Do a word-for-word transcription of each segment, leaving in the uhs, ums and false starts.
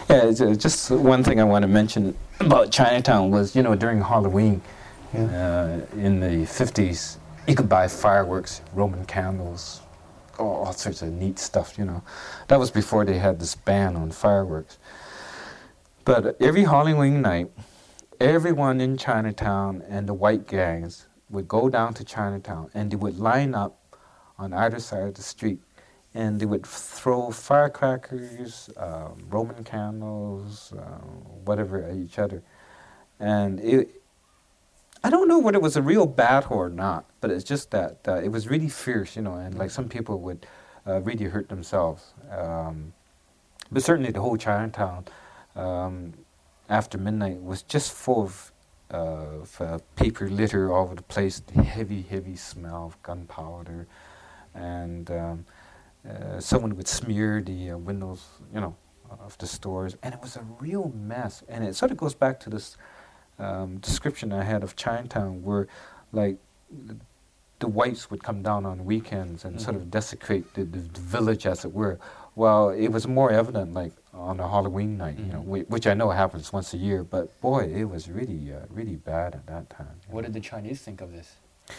Yeah, it's, uh, just one thing I want to mention about Chinatown was, you know, during Halloween Yeah. uh, in the fifties, you could buy fireworks, Roman candles, all, all sorts of neat stuff, you know. That was before they had this ban on fireworks. But every Halloween night, everyone in Chinatown and the white gangs would go down to Chinatown and they would line up on either side of the street and they would throw firecrackers, um, Roman candles, uh, whatever at each other. And it, I don't know whether it was a real battle or not, but it's just that uh, it was really fierce, you know, and like some people would uh, really hurt themselves. Um, but certainly the whole Chinatown um, after midnight was just full of, uh, of uh, paper litter all over the place, the heavy, heavy smell of gunpowder, and um, uh, someone would smear the uh, windows, you know, of the stores, and it was a real mess. And it sort of goes back to this um, description I had of Chinatown, where, like, the whites would come down on weekends and mm-hmm. sort of desecrate the, the, the village, as it were. Well, it was more evident, like, on a Halloween night, mm-hmm. you know, wh- which I know happens once a year, but boy, it was really, uh, really bad at that time. What know? Did the Chinese think of this?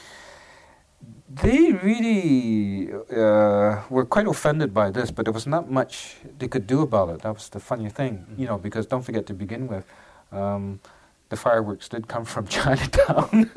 They really uh, were quite offended by this, but there was not much they could do about it. That was the funny thing, mm-hmm. you know, because don't forget, to begin with, um, the fireworks did come from Chinatown.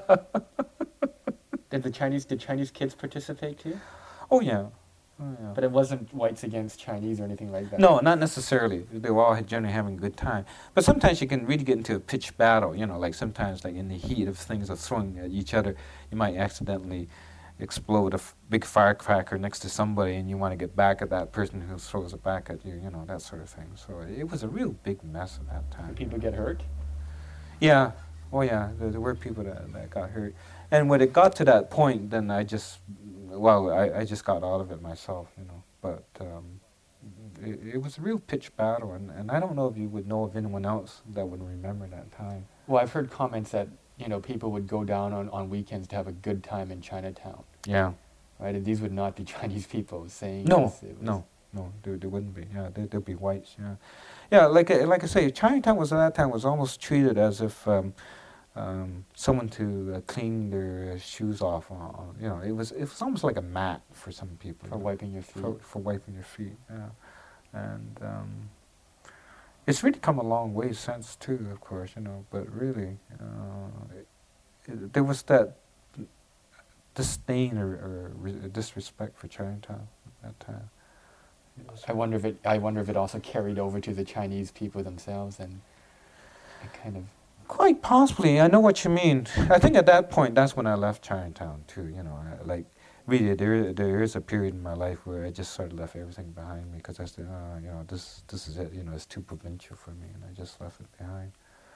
Did the Chinese, did Chinese kids participate too? Oh, yeah. Oh, yeah. But it wasn't whites against Chinese or anything like that? No, not necessarily. They were all generally having a good time. But sometimes you can really get into a pitched battle, you know, like sometimes like in the heat of things of throwing at each other, you might accidentally explode a f- big firecracker next to somebody and you want to get back at that person who throws it back at you, you know, that sort of thing. So it was a real big mess at that time. Did people get hurt? Yeah. Oh, yeah. There, there were people that, that got hurt. And when it got to that point, then I just... Well, I, I just got out of it myself, you know, but um, it, it was a real pitched battle, and, and I don't know if you would know of anyone else that would remember that time. Well, I've heard comments that, you know, people would go down on, on weekends to have a good time in Chinatown. Yeah. Right, and these would not be Chinese people saying no, this. It was no, no, there, there wouldn't be. Yeah, there, there'd be whites, yeah. Yeah, like, like I say, Chinatown was at that time was almost treated as if... Um, Um, someone to uh, clean their uh, shoes off. Uh, you know, it was it was almost like a mat for some people. For wiping your feet. For, for wiping your feet, yeah. And um, it's really come a long way since too, of course, you know. But really, uh, it, it, there was that disdain or, or re- disrespect for Chinatown at that time. I wonder if it. I wonder if it also carried over to the Chinese people themselves, and it kind of. Quite possibly. I know what you mean. I think at that point, that's when I left Chinatown, too. You know, I, like, really, there there is a period in my life where I just sort of left everything behind me because I said, oh, you know, this this is it. You know, it's too provincial for me, and I just left it behind.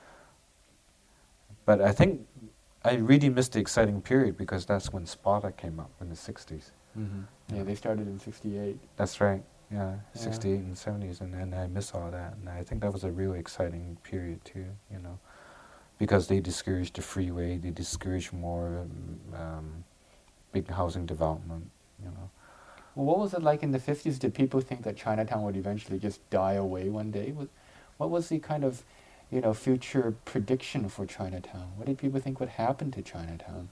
But I think I really missed the exciting period because that's when Sparta came up in the sixties. Mm-hmm. Yeah, yeah, they started in sixty-eight. That's right. Yeah, yeah. sixty-eight and seventies, and then I miss all that. And I think that was a really exciting period, too, you know. Because they discouraged the freeway, they discouraged more um, big housing development, you know. Well, what was it like in the fifties? Did people think that Chinatown would eventually just die away one day? What was the kind of, you know, future prediction for Chinatown? What did people think would happen to Chinatown?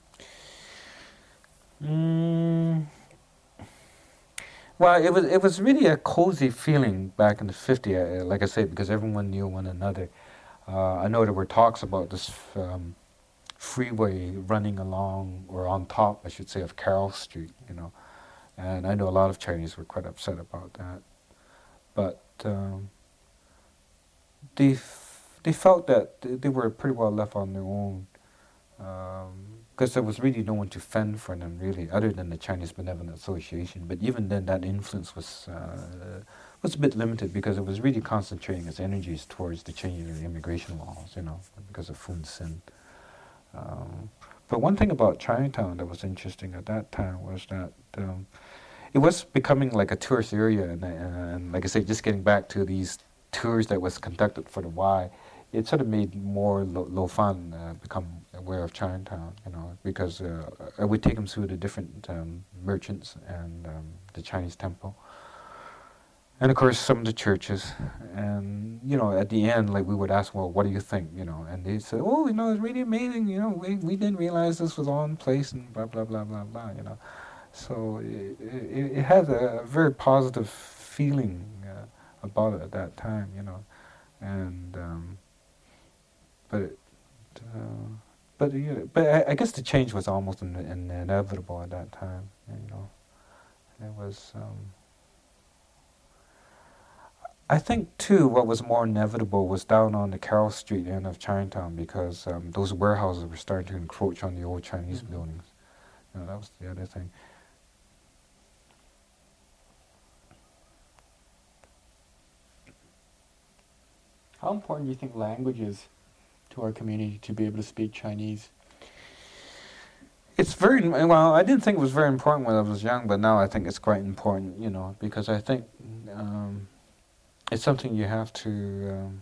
Mm. Well, it was it was really a cozy feeling back in the fifties, uh, like I said, because everyone knew one another. Uh, I know there were talks about this um, freeway running along, or on top, I should say, of Carroll Street, you know. And I know a lot of Chinese were quite upset about that. But um, they f- they felt that th- they were pretty well left on their own, because um, there was really no one to fend for them, really, other than the Chinese Benevolent Association. But even then, that influence was... Uh, was a bit limited because it was really concentrating its energies towards the changing of the immigration laws, you know, because of Fun Sin. Um, but one thing about Chinatown that was interesting at that time was that um, it was becoming like a tourist area, and, and, and like I say, just getting back to these tours that was conducted for the Y, it sort of made more Lo, Lo Fan uh, become aware of Chinatown, you know, because uh, I would take them through the different um, merchants and um, the Chinese temple. and of course some of the churches. And you know, at the end, like we would ask, well, what do you think? You know, and they'd say, oh, you know, it's really amazing. You know, we we didn't realize this was all in place, and blah blah blah blah blah. You know, so it it, it has a very positive feeling uh, about it at that time. You know, and um, but it, uh, but you know, but I, I guess the change was almost in, in inevitable at that time. You know, it was. Um, I think, too, what was more inevitable was down on the Carroll Street end of Chinatown, because um, those warehouses were starting to encroach on the old Chinese mm-hmm. buildings. You know, that was the other thing. How important do you think language is to our community to be able to speak Chinese? It's very, well, I didn't think it was very important when I was young, but now I think it's quite important, you know, because I think... Um, It's something you have to um,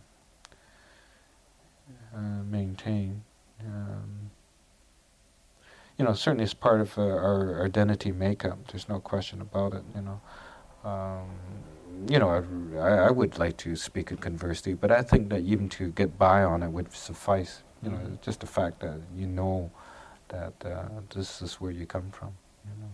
uh, maintain. Um, you know, certainly it's part of uh, our identity makeup. There's no question about it. You know, um, you know, I, I would like to speak and converse to, but I think that even to get by on it would suffice. You know, mm-hmm. just the fact that you know that uh, this is where you come from. You know.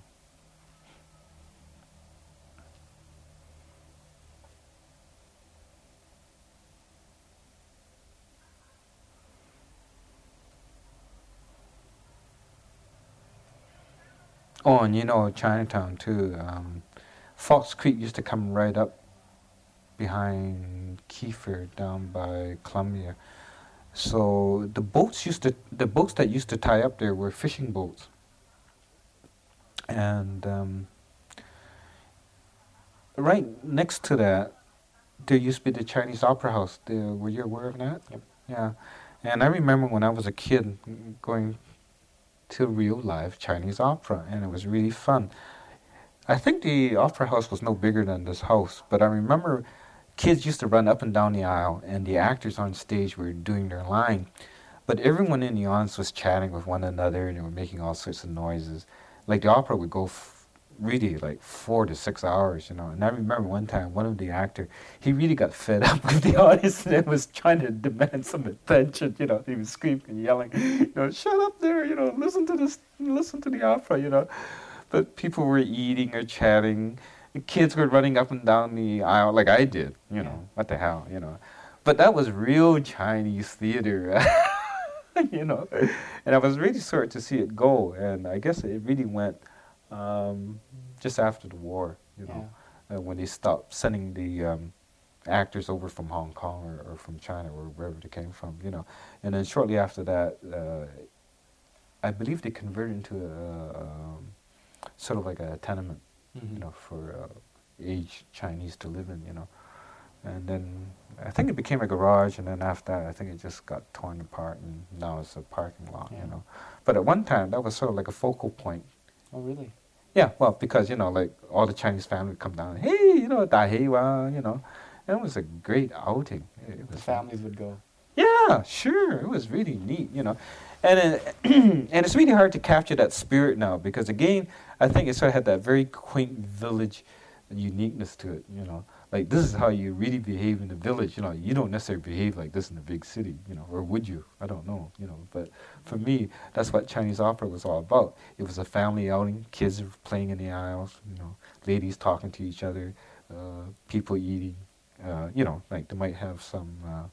Oh, and you know, Chinatown too. Um, Fox Creek used to come right up behind Kiefer down by Columbia. So the boats used to, the boats that used to tie up there were fishing boats. And um, right next to that, there used to be the Chinese Opera House. The, were you aware of that? Yep. Yeah. And I remember when I was a kid going to real live Chinese opera, and it was really fun. I think the opera house was no bigger than this house, but I remember kids used to run up and down the aisle, and the actors on stage were doing their line, but everyone in the audience was chatting with one another, and they were making all sorts of noises. Like the opera would go f- really like four to six hours, you know. And I remember one time, one of the actor, he really got fed up with the audience and was trying to demand some attention, you know. He was screaming and yelling, you know, shut up there, you know, listen to this, listen to the opera, you know. But people were eating or chatting. The kids were running up and down the aisle like I did, you know. What the hell, you know. But that was real Chinese theater, you know. And I was really sorry to see it go. And I guess it really went um, just after the war, you know, yeah. uh, when they stopped sending the um, actors over from Hong Kong or, or from China or wherever they came from, you know. And then shortly after that, uh, I believe they converted into a, um, sort of like a tenement, mm-hmm. you know, for uh, aged Chinese to live in, you know. And then I think it became a garage, and then after that, I think it just got torn apart, and now it's a parking lot, yeah. you know. But at one time, that was sort of like a focal point. Oh, really? Yeah, well, because, you know, like, all the Chinese family would come down, hey, you know, da hei wa, you know. And it was a great outing. It was the families would go. Yeah, sure. It was really neat, you know. And it, and it's really hard to capture that spirit now, because, again, I think it sort of had that very quaint village uniqueness to it, you know. Like, this is how you really behave in the village, you know. You don't necessarily behave like this in the big city, you know, or would you? I don't know, you know. But for me, that's what Chinese opera was all about. It was a family outing, kids playing in the aisles, you know, ladies talking to each other, uh, people eating, uh, you know, like they might have some,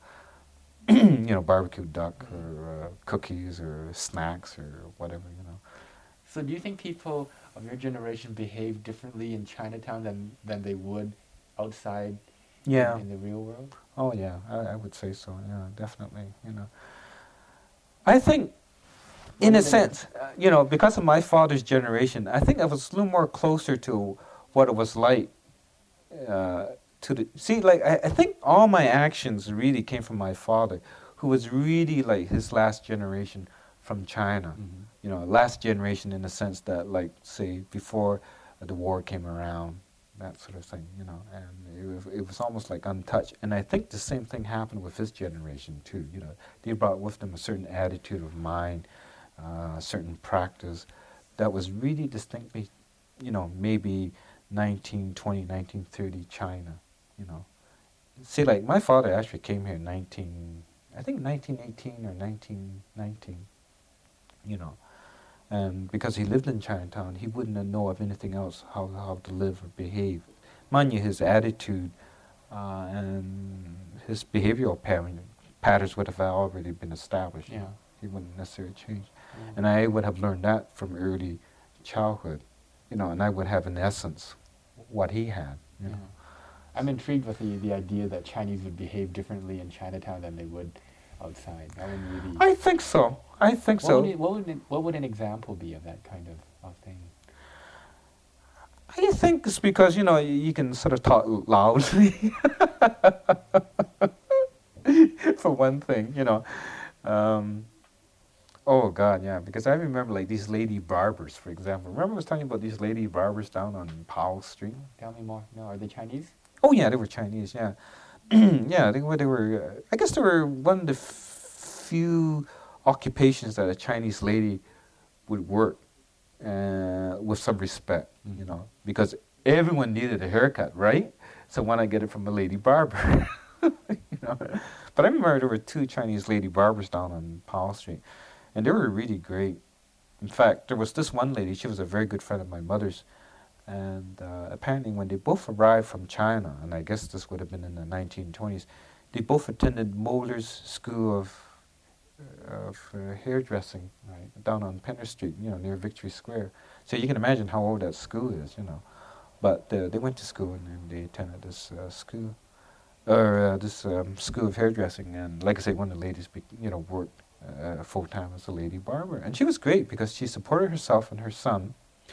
uh, you know, barbecue duck or uh, cookies or snacks or whatever, you know. So do you think people of your generation behave differently in Chinatown than, than they would outside yeah. in, in the real world? Oh, yeah, I, I would say so, yeah, definitely, you know. I think, in a sense, uh, you know, because of my father's generation, I think I was a little more closer to what it was like uh, to the... See, like, I, I think all my actions really came from my father, who was really, like, his last generation from China. Mm-hmm. You know, last generation in the sense that, like, say, before uh, the war came around, that sort of thing, you know, and it was, it was almost like untouched. And I think the same thing happened with his generation, too, you know. They brought with them a certain attitude of mind, uh, a certain practice that was really distinctly, you know, maybe nineteen twenty, nineteen thirty China, you know. See, like, my father actually came here in nineteen, I think nineteen eighteen or nineteen nineteen, you know. And because he lived in Chinatown, he wouldn't know of anything else, how, how to live or behave. Mind you, his attitude uh, and his behavioral pattern, patterns would have already been established. Yeah. You know? He wouldn't necessarily change. Yeah. And I would have learned that from early childhood, you know, and I would have, in essence, what he had, you Yeah. know. I'm intrigued with the, the idea that Chinese would behave differently in Chinatown than they would outside. That would really. I think so. I think what so. Would it, what, would it, what would an example be of that kind of, of thing? I think it's because, you know, you can sort of talk loudly. For one thing, you know. Um, oh, God, yeah. Because I remember, like, these lady barbers, for example. Remember I was talking about these lady barbers down on Powell Street? Tell me more. No, are they Chinese? Oh, yeah, they were Chinese, yeah. Yeah, they were, they were uh, I guess they were one of the f- few occupations that a Chinese lady would work uh, with some respect, Mm. you know, because everyone needed a haircut, right? So why not get it from a lady barber? You know? But I remember there were two Chinese lady barbers down on Powell Street, and they were really great. In fact, there was this one lady, she was a very good friend of my mother's, and uh, apparently when they both arrived from China, and I guess this would have been in the nineteen twenties, they both attended Moeller's School of of uh, hairdressing Right. down on Penner Street, you know, near Victory Square. So you can imagine how old that school is, you know. But uh, they went to school and, and they attended this uh, school, or uh, this um, school of hairdressing. And like I say, one of the ladies, be, you know, worked uh, full time as a lady barber, and she was great because she supported herself and her son.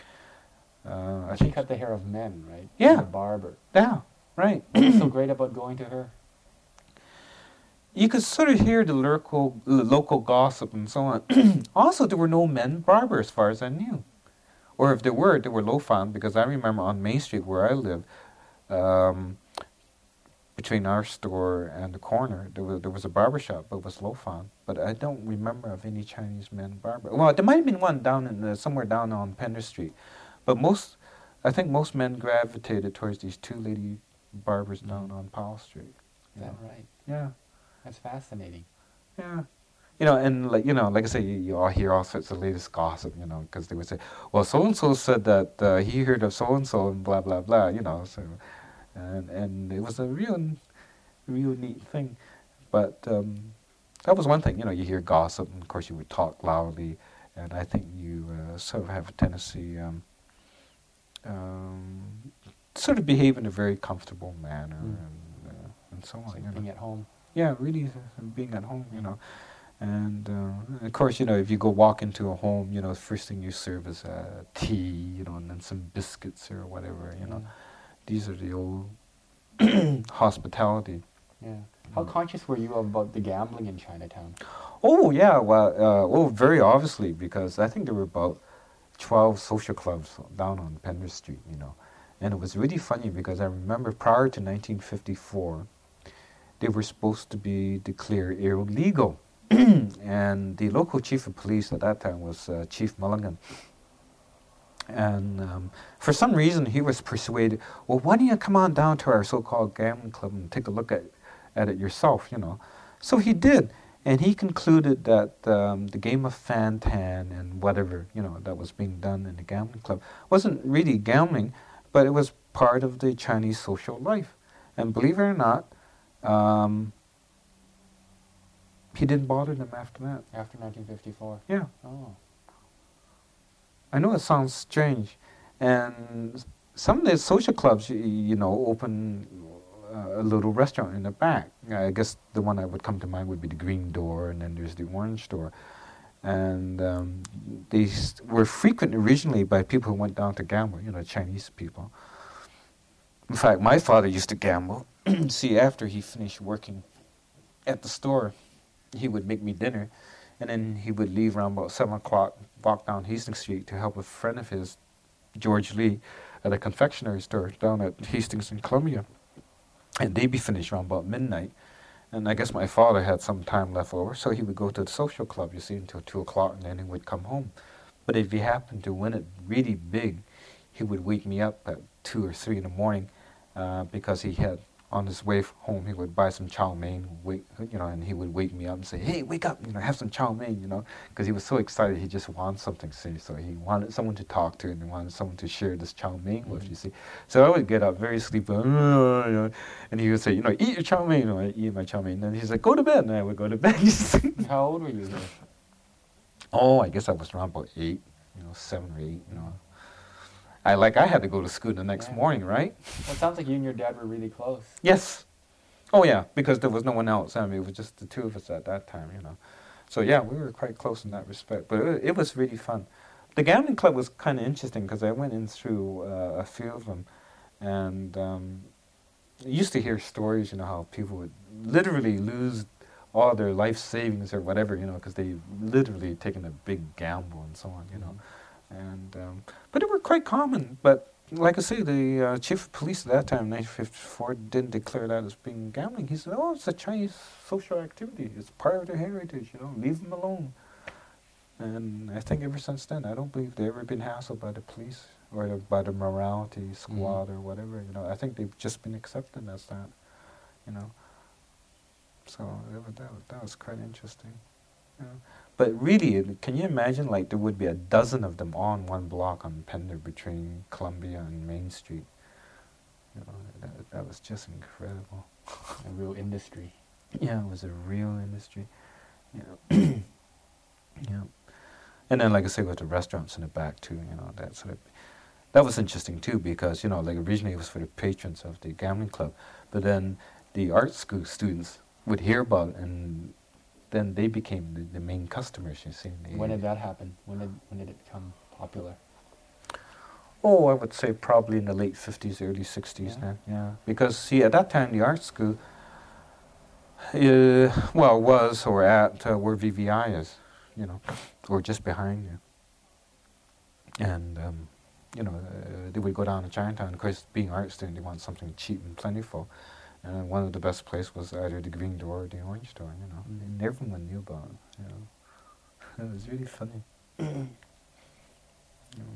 Uh, I She think, cut the hair of men, right? Yeah. She's a barber. yeah, right. What's so great about going to her? You could sort of hear the local, local gossip and so on. Also, there were no men barbers, as far as I knew. Or if there were, they were low found, because I remember on Main Street where I lived, um, between our store and the corner, there was, there was a barber shop, but it was low found. But I don't remember of any Chinese men barber. Well, there might have been one down in the, somewhere down on Penner Street. But most, I think most men gravitated towards these two lady barbers down on Powell Street. Is that right? Yeah. That's fascinating. Yeah, you know, and like you know, like I say, you, you all hear all sorts of latest gossip, you know, because they would say, "Well, so and so said that uh, he heard of so and so and blah blah blah," you know. So, and and it was a real, real neat thing. But um, that was one thing, you know. You hear gossip, and of course, you would talk loudly, and I think you uh, sort of have a tendency, um, um, sort of behave in a very comfortable manner, Mm. and uh, and so on. It's you like know. being at home. Yeah, really uh, being at home, you know. And uh, of course, you know, if you go walk into a home, you know, the first thing you serve is uh, tea, you know, and then some biscuits or whatever, you know. Yeah. These are the old hospitality. Yeah. How Mm. conscious were you about the gambling in Chinatown? Oh, yeah, well, uh, oh, very obviously, because I think there were about twelve social clubs down on Penner Street, you know. And it was really funny because I remember prior to nineteen fifty-four, they were supposed to be declared illegal. And the local chief of police at that time was uh, Chief Mulligan. And um, for some reason, he was persuaded, well, why don't you come on down to our so-called gambling club and take a look at, at it yourself, you know. So he did. And he concluded that um, the game of Fan-Tan and whatever, you know, that was being done in the gambling club wasn't really gambling, but it was part of the Chinese social life. And believe it or not, um, he didn't bother them after that. After nineteen fifty-four? Yeah. Oh. I know it sounds strange. And some of the social clubs, you, you know, open uh, a little restaurant in the back. I guess the one that would come to mind would be the Green Door, and then there's the Orange Door. And um, these were frequent originally by people who went down to gamble, you know, Chinese people. In fact, my father used to gamble. See, after he finished working at the store, he would make me dinner, and then he would leave around about seven o'clock, walk down Hastings Street to help a friend of his, George Lee, at a confectionery store down at Hastings and Columbia. And they'd be finished around about midnight. And I guess my father had some time left over, so he would go to the social club, you see, until two o'clock, and then he would come home. But if he happened to win it really big, he would wake me up at two or three in the morning uh, because he had on his way f- home, he would buy some chow mein, wake, you know, and he would wake me up and say, "Hey, wake up, you know, have some chow mein," you know, because he was so excited. He just wanted something to see, so he wanted someone to talk to, and he wanted someone to share this chow mein mm-hmm. with. You see, so I would get up very sleepy, you know, and he would say, "You know, eat your chow mein." You know, I eat my chow mein, and then he's like, "Go to bed," and I would go to bed. How old were you then? Oh, I guess I was around about eight, you know, seven or eight, you know. I like I had to go to school the next yeah. morning, right? Well, it sounds like you and your dad were really close. Yes. Oh, yeah, because there was no one else. I mean, it was just the two of us at that time, you know. So, yeah, we were quite close in that respect. But it, it was really fun. The gambling club was kind of interesting because I went in through uh, a few of them. And um, I used to hear stories, you know, how people would literally lose all their life savings or whatever, you know, because they literally taken a big gamble and so on, you know. And um, but they were quite common. But like I say, the uh, chief of police at that time, nineteen fifty-four, didn't declare that as being gambling. He said, "Oh, it's a Chinese social activity. It's part of their heritage. You know, leave them alone." And I think ever since then, I don't believe they've ever been hassled by the police or the, by the morality squad mm. or whatever. You know, I think they've just been accepted as that. You know, so that, that, that was quite interesting. You know. But really, can you imagine, like, there would be a dozen of them on one block on Pender between Columbia and Main Street. You know, that, that was just incredible. A real industry. Yeah, it was a real industry. You know. Yeah. And then, like I say, with the restaurants in the back, too, you know, that sort of, that was interesting, too, because, you know, like, originally it was for the patrons of the gambling club, but then the art school students would hear about it, and then they became the, the main customers, you see. They, when did that happen? When did when did it become popular? Oh, I would say probably in the late fifties, early sixties yeah. then, yeah. Because, see, at that time, the art school, uh, well, was or at uh, where V V I is, you know, or just behind you. And, um, you know, uh, they would go down to Chinatown. Of course, being art student, they want something cheap and plentiful. And one of the best places was either the Green Door or the Orange Door, you know. Mm. And everyone knew about it, you know. It was really funny. you know.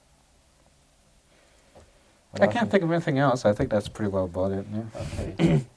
I can't think of anything else. I think that's pretty well about it, yeah. Okay.